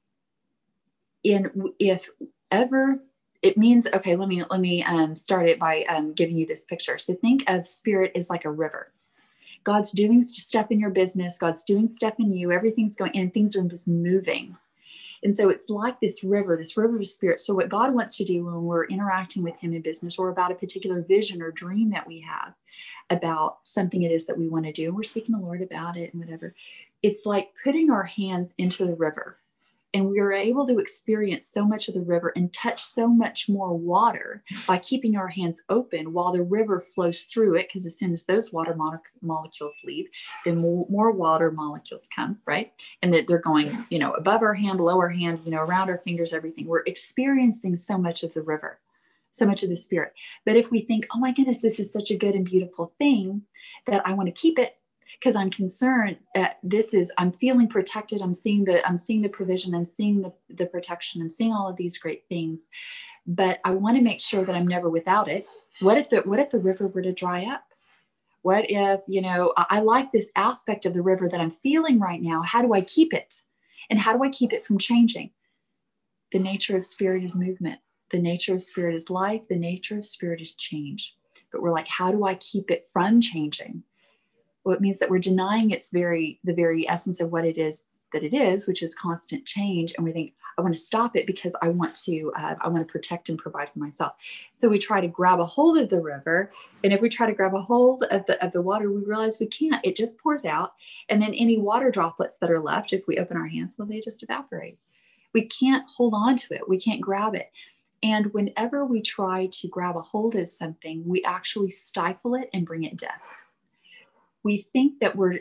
if ever it means, okay, let me start it by giving you this picture. So think of spirit as like a river. God's doing stuff in your business. God's doing stuff in you. Everything's going, and things are just moving. And so it's like this river of spirit. So what God wants to do when we're interacting with him in business, or about a particular vision or dream that we have about something it is that we want to do, and we're seeking the Lord about it and whatever, it's like putting our hands into the river And we are able to experience so much of the river and touch so much more water by keeping our hands open while the river flows through it. Because as soon as those water molecules leave, then more water molecules come, right? And that they're going, above our hand, below our hand, around our fingers, everything. We're experiencing so much of the river, so much of the Spirit. But if we think, oh my goodness, this is such a good and beautiful thing that I want to keep it, because I'm concerned that I'm feeling protected. I'm seeing the provision. I'm seeing the protection. I'm seeing all of these great things, but I want to make sure that I'm never without it. What if the river were to dry up? What if, I like this aspect of the river that I'm feeling right now. How do I keep it? And how do I keep it from changing? The nature of Spirit is movement. The nature of Spirit is life. The nature of Spirit is change. But we're like, how do I keep it from changing? Well, it means that we're denying the very essence of what it is that it is, which is constant change. And we think, I want to stop it because I want to protect and provide for myself. So we try to grab a hold of the river. And if we try to grab a hold of the water, we realize we can't. It just pours out. And then any water droplets that are left, if we open our hands, well, they just evaporate. We can't hold on to it. We can't grab it. And whenever we try to grab a hold of something, we actually stifle it and bring it death. We think that we're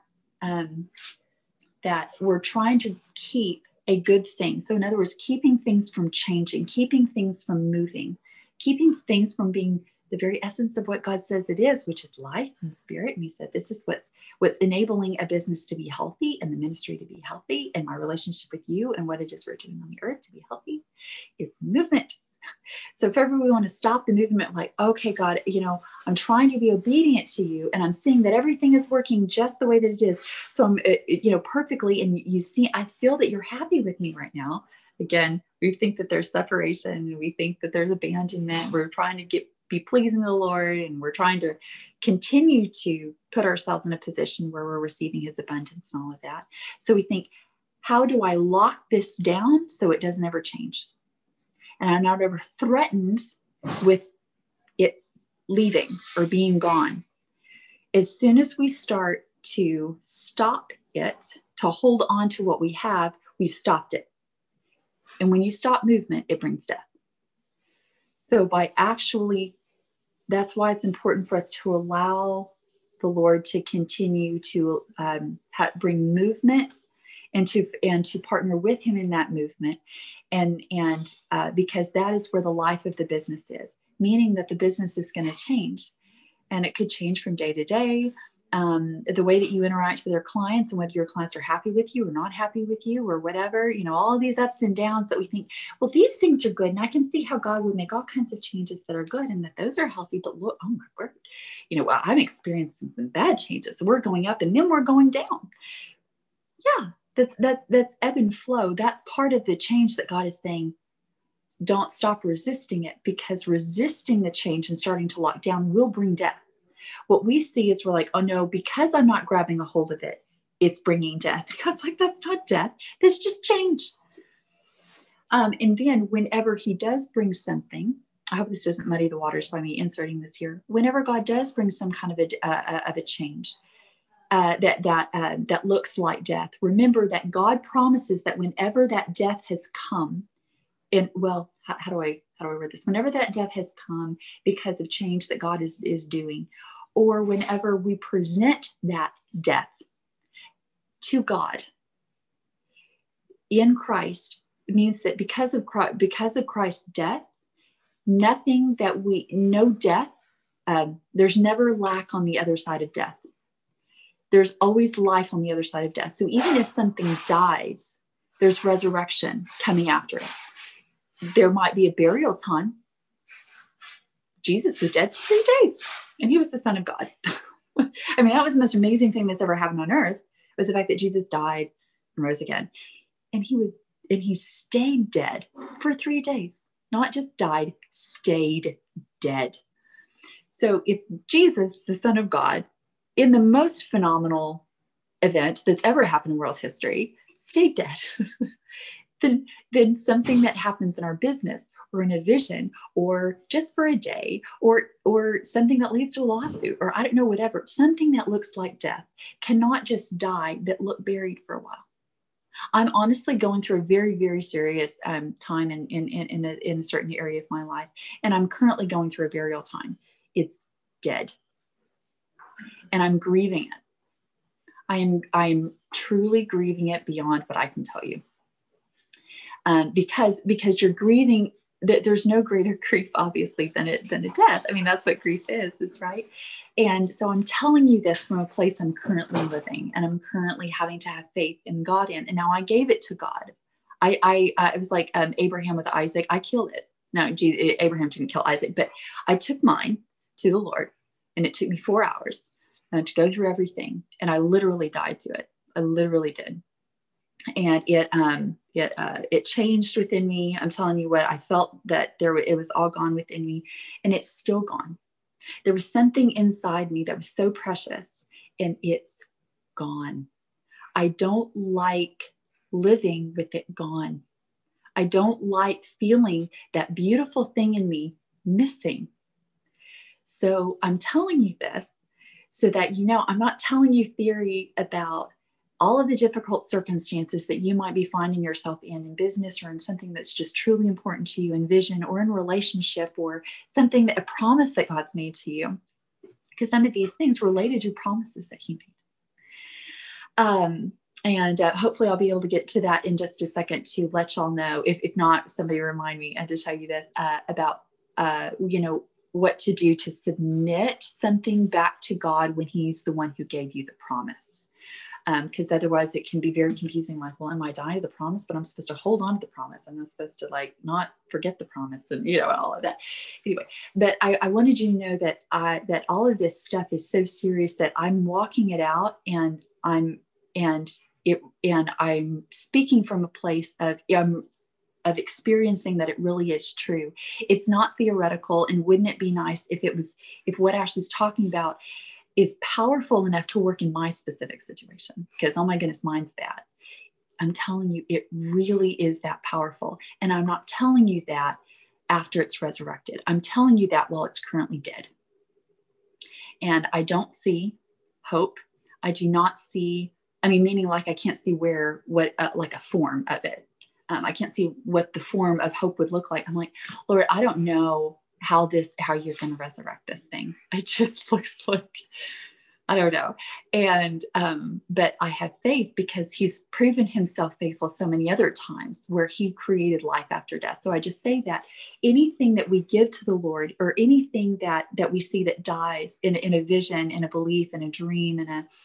trying to keep a good thing. So in other words, keeping things from changing, keeping things from moving, keeping things from being the very essence of what God says it is, which is life and Spirit. And he said, this is what's enabling a business to be healthy and the ministry to be healthy and my relationship with you and what it is we're doing on the earth to be healthy is movement. So if ever we want to stop the movement, like, okay, God, I'm trying to be obedient to you and I'm seeing that everything is working just the way that it is. So I'm, perfectly. And I feel that you're happy with me right now. Again, we think that there's separation and we think that there's abandonment. We're trying to be pleasing to the Lord. And we're trying to continue to put ourselves in a position where we're receiving his abundance and all of that. So we think, how do I lock this down so it doesn't ever change? And I'm not ever threatened with it leaving or being gone. As soon as we start to stop it, to hold on to what we have, we've stopped it. And when you stop movement, it brings death. So that's why it's important for us to allow the Lord to continue to bring movement and to partner with him in that movement. And because that is where the life of the business is, meaning that the business is going to change, and it could change from day to day. The way that you interact with your clients and whether your clients are happy with you or not happy with you or whatever, all of these ups and downs that we think, well, these things are good. And I can see how God would make all kinds of changes that are good and that those are healthy. But look, oh my word, I'm experiencing some bad changes. So we're going up and then we're going down. Yeah. That's ebb and flow. That's part of the change that God is saying. Don't stop resisting it, because resisting the change and starting to lock down will bring death. What we see is we're like, oh no, because I'm not grabbing a hold of it, it's bringing death. God's like, that's not death. That's just change. And then whenever he does bring something, I hope this doesn't muddy the waters by me inserting this here. Whenever God does bring some kind of a change, that looks like death. Remember that God promises that whenever that death has come, how do I word this? Whenever that death has come because of change that God is doing, or whenever we present that death to God in Christ, it means that because of Christ's death, no death, there's never lack on the other side of death. There's always life on the other side of death. So even if something dies, there's resurrection coming after it. There might be a burial time. Jesus was dead for 3 days, and he was the Son of God. I mean, that was the most amazing thing that's ever happened on earth, was the fact that Jesus died and rose again. And he stayed dead for 3 days. Not just died, stayed dead. So if Jesus, the Son of God, in the most phenomenal event that's ever happened in world history, stayed dead, then something that happens in our business or in a vision or just for a day or something that leads to a lawsuit or I don't know, whatever, something that looks like death cannot just die but look buried for a while. I'm honestly going through a very, very serious time in a certain area of my life. And I'm currently going through a burial time. It's dead. And I'm grieving it. I'm truly grieving it beyond what I can tell you. Because you're grieving, there's no greater grief, obviously, than a death. I mean, that's what grief is, right? And so I'm telling you this from a place I'm currently living, and I'm currently having to have faith in God in. And now I gave it to God. It was like Abraham with Isaac. I killed it. No, Abraham didn't kill Isaac, but I took mine to the Lord, and it took me 4 hours to go through everything, and I literally died to it. I literally did. And it changed within me. I'm telling you what, I felt that it was all gone within me, and it's still gone. There was something inside me that was so precious, and it's gone. I don't like living with it gone. I don't like feeling that beautiful thing in me missing. So I'm telling you this so that, I'm not telling you theory about all of the difficult circumstances that you might be finding yourself in business, or in something that's just truly important to you in vision, or in relationship, or something a promise that God's made to you. Because some of these things related to promises that he made. And hopefully I'll be able to get to that in just a second to let y'all know. If not, somebody remind me and to tell you this about, what to do to submit something back to God when he's the one who gave you the promise. Because otherwise it can be very confusing. Like, well, am I dying to the promise? But I'm supposed to hold on to the promise. I'm not supposed to not forget the promise, and all of that. Anyway, but I wanted you to know that that all of this stuff is so serious that I'm walking it out, and I'm speaking from a place of experiencing that it really is true. It's not theoretical. And wouldn't it be nice if what Ashley's talking about is powerful enough to work in my specific situation? Because, oh my goodness, mine's bad. I'm telling you, it really is that powerful. And I'm not telling you that after it's resurrected. I'm telling you that while it's currently dead. And I don't see hope. I do not see, meaning like I can't see like a form of it. I can't see what the form of hope would look like. I'm like, Lord, I don't know how you're going to resurrect this thing. It just looks like, I don't know. And, but I have faith because he's proven himself faithful so many other times where he created life after death. So I just say that anything that we give to the Lord, or anything that we see that dies in a vision, in a belief, in a dream, in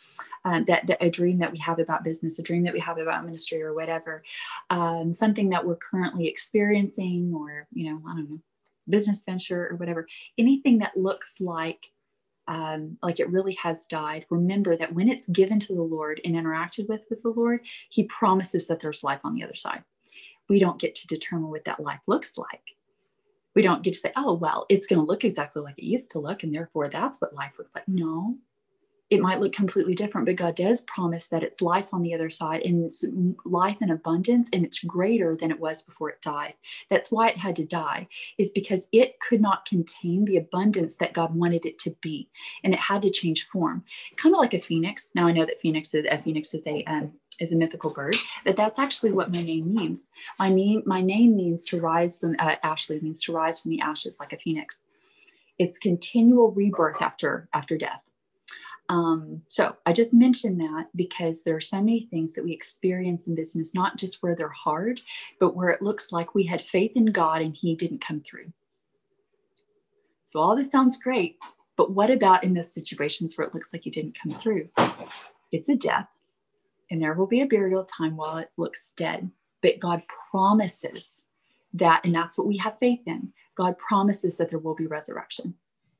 a dream that we have about business, a dream that we have about ministry, or whatever, something that we're currently experiencing, or, I don't know, business venture or whatever, anything that looks like it really has died. Remember that when it's given to the Lord and interacted with the Lord, he promises that there's life on the other side. We don't get to determine what that life looks like. We don't get to say, oh, well, it's going to look exactly like it used to look, and therefore that's what life looks like. No, it might look completely different, but God does promise that it's life on the other side, and it's life in abundance, and it's greater than it was before it died. That's why it had to die, is because it could not contain the abundance that God wanted it to be, and it had to change form, kind of like a phoenix. Now I know that phoenix is a mythical bird, but that's actually what my name means. My name means to rise from Ashley means to rise from the ashes like a phoenix. It's continual rebirth after death. So I just mentioned that because there are so many things that we experience in business, not just where they're hard, but where it looks like we had faith in God and he didn't come through. So all this sounds great, but what about in those situations where it looks like he didn't come through? It's a death, and there will be a burial time while it looks dead, but God promises that, and that's what we have faith in. God promises that there will be resurrection.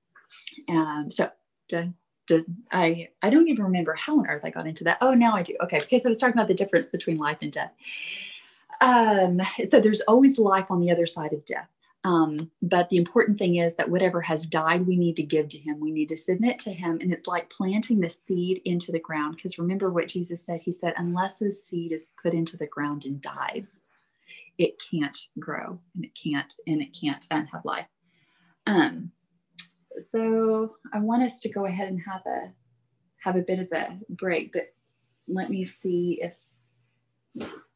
I don't even remember how on earth I got into that. Oh, now I do. Okay, because I was talking about the difference between life and death. So there's always life on the other side of death. But the important thing is that whatever has died, we need to give to him. We need to submit to him. And it's like planting the seed into the ground. Because remember what Jesus said. He said, unless a seed is put into the ground and dies, it can't grow, and it can't have life. So I want us to go ahead and have a bit of a break, but let me see if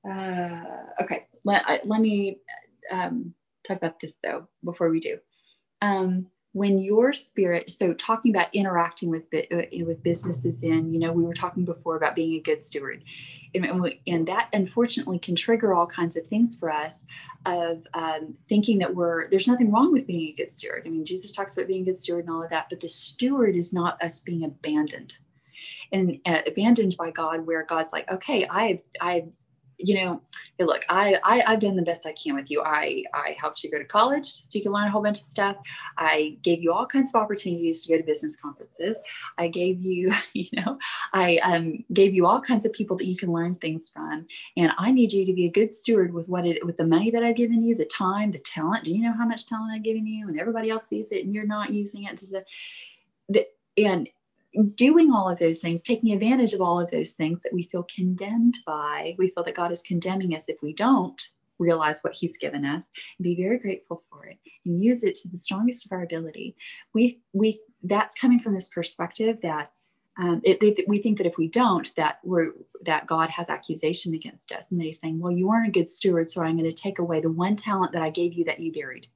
Okay. Let me talk about this though, before we do. When your spirit, so talking about interacting with businesses we were talking before about being a good steward, and that unfortunately can trigger all kinds of things for us of thinking that there's nothing wrong with being a good steward. I mean, Jesus talks about being a good steward and all of that, but the steward is not us being abandoned by God, where God's like, okay, I hey, look, I've done the best I can with you. I helped you go to college so you can learn a whole bunch of stuff. I gave you all kinds of opportunities to go to business conferences. I gave you, I gave you all kinds of people that you can learn things from. And I need you to be a good steward with with the money that I've given you, the time, the talent. Do you know how much talent I've given you? And everybody else sees it and you're not using it. And doing all of those things, taking advantage of all of those things that we feel condemned by. We feel that God is condemning us if we don't realize what he's given us and be very grateful for it and use it to the strongest of our ability. That's coming from this perspective that we think that if we don't, that God has accusation against us, and that he's saying, well, you weren't a good steward, so I'm going to take away the one talent that I gave you that you buried.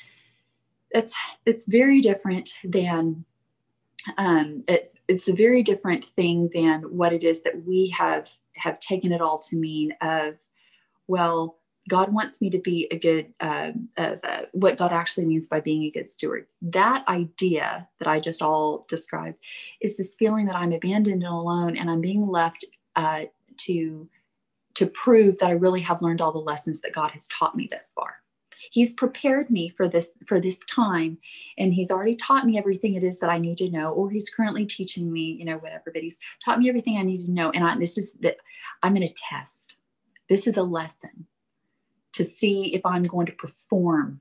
It's very different than it's a very different thing than what it is that we have taken it all to mean of, well, God wants me to be a good, what God actually means by being a good steward. That idea that I just all described is this feeling that I'm abandoned and alone, and I'm being left to prove that I really have learned all the lessons that God has taught me thus far. He's prepared me for this time, and he's already taught me everything it is that I need to know, or he's currently teaching me, whatever, but he's taught me everything I need to know. And I'm going to test. This is a lesson to see if I'm going to perform.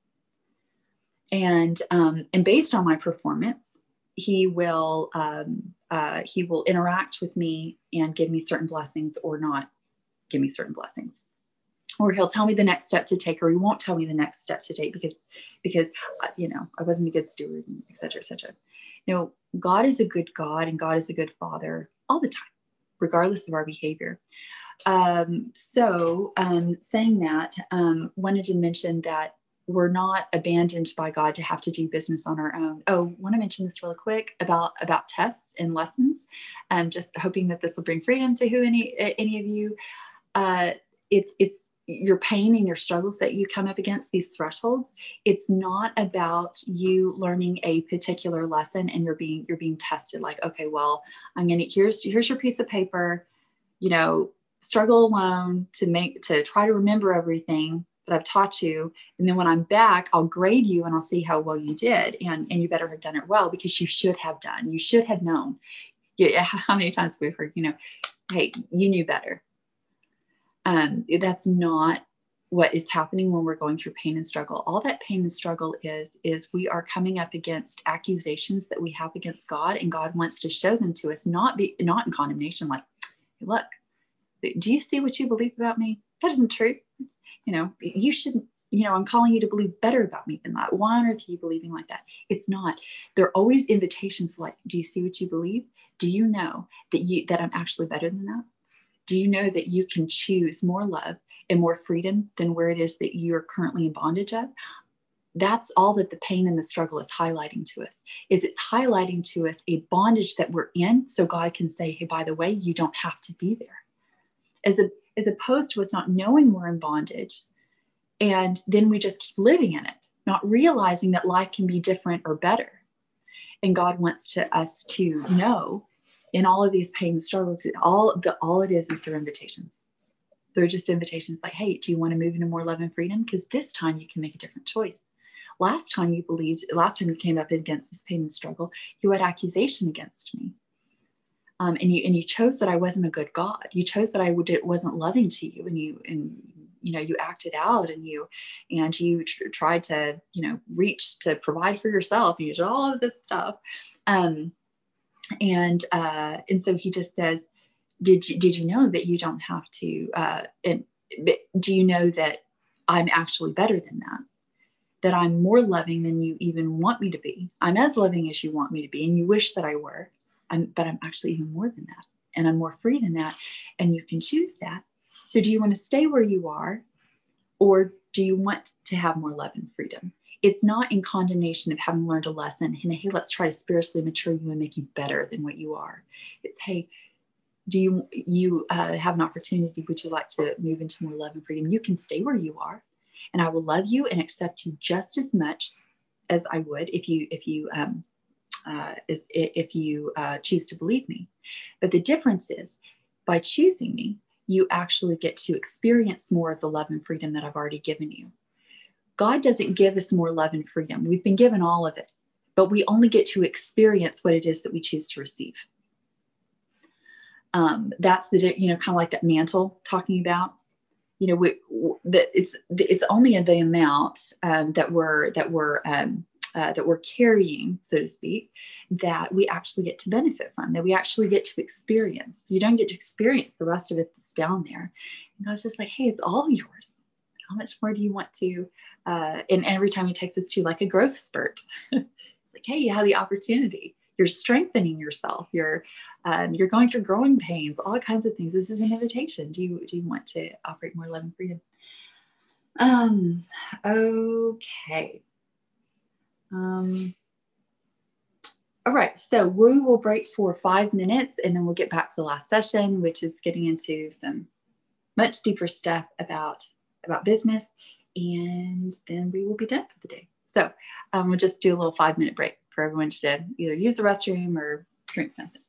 And based on my performance, he will interact with me and give me certain blessings or not give me certain blessings. Or he'll tell me the next step to take, or he won't tell me the next step to take because I wasn't a good steward, and et cetera, et cetera. God is a good God, and God is a good Father all the time, regardless of our behavior. Saying that, wanted to mention that we're not abandoned by God to have to do business on our own. Oh, want to mention this really quick about tests and lessons. Just hoping that this will bring freedom to any of you. It's your pain and your struggles that you come up against, these thresholds. It's not about you learning a particular lesson and you're being tested. Like, okay, well, here's your piece of paper, struggle alone to try to remember everything that I've taught you. And then when I'm back, I'll grade you and I'll see how well you did. And you better have done it well, because you should have known. Yeah. How many times we've heard, hey, you knew better. That's not what is happening when we're going through pain and struggle. All that pain and struggle is we are coming up against accusations that we have against God, and God wants to show them to us, not in condemnation. Like, hey, look, do you see what you believe about me? That isn't true. You shouldn't. I'm calling you to believe better about me than that. Why on earth are you believing like that? It's not. They're always invitations like, do you see what you believe? Do you know that I'm actually better than that? Do you know that you can choose more love and more freedom than where it is that you're currently in bondage of? That's all that the pain and the struggle is highlighting to us. It's highlighting to us a bondage that we're in, so God can say, hey, by the way, you don't have to be there. As opposed to us not knowing we're in bondage, and then we just keep living in it, not realizing that life can be different or better. And God wants us to know, in all of these pain and struggles, all it is they're invitations. They're just invitations like, hey, do you want to move into more love and freedom? Because this time you can make a different choice. Last time you came up against this pain and struggle, you had accusation against me. And you chose that I wasn't a good God. You chose that I wasn't loving to you, and you acted out, and you tried to reach to provide for yourself. You did all of this stuff. And so he just says, did you know that you don't have to, do you know that I'm actually better than that I'm more loving than you even want me to be? I'm as loving as you want me to be, and you wish that I were, but I'm actually even more than that, and I'm more free than that. And you can choose that. So do you want to stay where you are, or do you want to have more love and freedom? It's not in condemnation of having learned a lesson and, hey, let's try to spiritually mature you and make you better than what you are. It's, hey, do you have an opportunity? Would you like to move into more love and freedom? You can stay where you are, and I will love you and accept you just as much as I would if you choose to believe me. But the difference is, by choosing me, you actually get to experience more of the love and freedom that I've already given you. God doesn't give us more love and freedom. We've been given all of it, but we only get to experience what it is that we choose to receive. That's the, kind of like that mantle talking about, that it's only the amount that we're carrying, so to speak, that we actually get to benefit from, that we actually get to experience. You don't get to experience the rest of it that's down there. And God's just like, hey, it's all yours. How much more do you want to? And every time he takes us to like a growth spurt, like, hey, you have the opportunity. You're strengthening yourself. You're going through growing pains, all kinds of things. This is an invitation. Do you want to operate more love and freedom? Okay. All right, so we will break for 5 minutes and then we'll get back to the last session, which is getting into some much deeper stuff about business, and then we will be done for the day. So we'll just do a little 5-minute break for everyone to either use the restroom or drink something.